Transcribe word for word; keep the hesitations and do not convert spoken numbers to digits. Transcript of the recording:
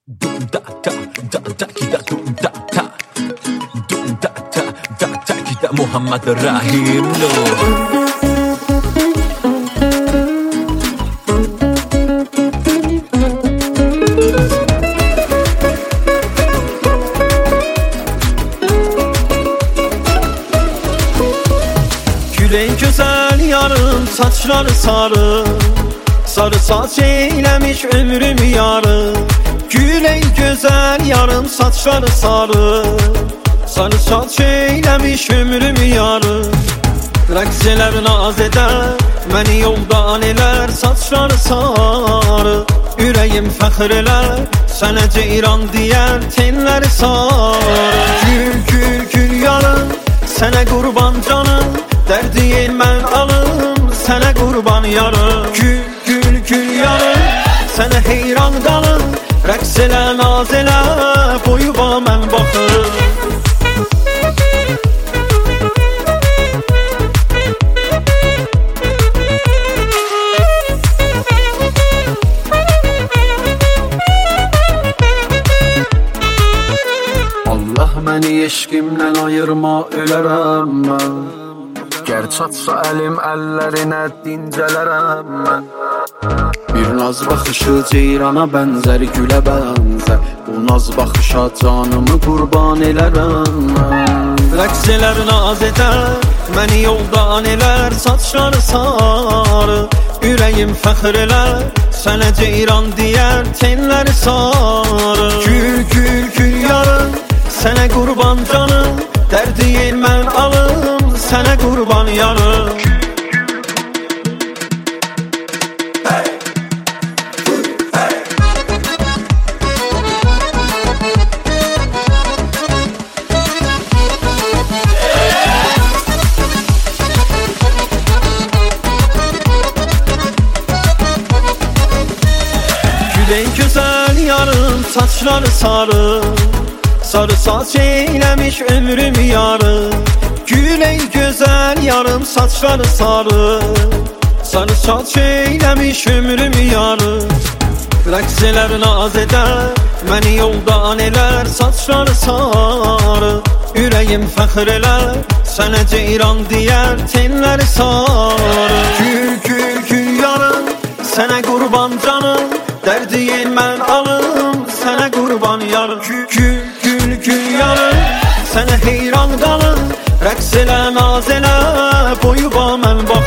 Dum da da da da kida dum da da dum da da da da kida Muhammed Rahim Nur. Güley güzel yarım, saçları sarı, sarı saç eylemiş ömrümü yarı. Güley güzel yarım, saçları sarı, sarı saç eylemiş ömrümü yarı. Rəqsələr naz edər, məni yoldan elər, saçları sarı. Ürəyim fəxr elər, sənə ceyran deyər, tenləri sarı. Gül, gül, gül yarım, sənə qurban canım, dərdiyin mən alım, sənə qurban yarım. Gül, gül, gül yarım, sənə heyran qalım, rəqs elə, naz elə, boyuba mən baxım. Allah məni eşqimdən ayırma, ölərəm mən. Gər çatsa əlim əllərinə, dincələrəm mən. Bir naz baxışı ceyrana bənzər, gülə bənzər. Bu naz baxışa canımı qurban elərəm mən. Rəqsələr naz edər, məni yoldan elər, saçları sarı. Ürəyim fəxr elər, sənə ceyran deyər, tenləri sarı. Gül, gül, gül yarım, sənə qurban canım, dərdiyin mən alım, sənə qurban yarım. Güley güzel yarım, saçları sarı, sarı saç eylemiş ömrümü yarı. Güley güzel yarım, saçları sarı, sarı saç eylemiş ömrümü yarı. Rəqsələr naz edər, məni yoldan elər, saçları sarı. Ürəyim fəxr elər, sənə ceyran deyər, tenləri sarı. Gül, gül, gül yarım, sənə qurban canım, dərdiyin mən alım, sənə qurban yarım. Gül, gül, gül, gül yarım, sənə heyran qalım, rəqs elə, naz elə, boyuba mən bax.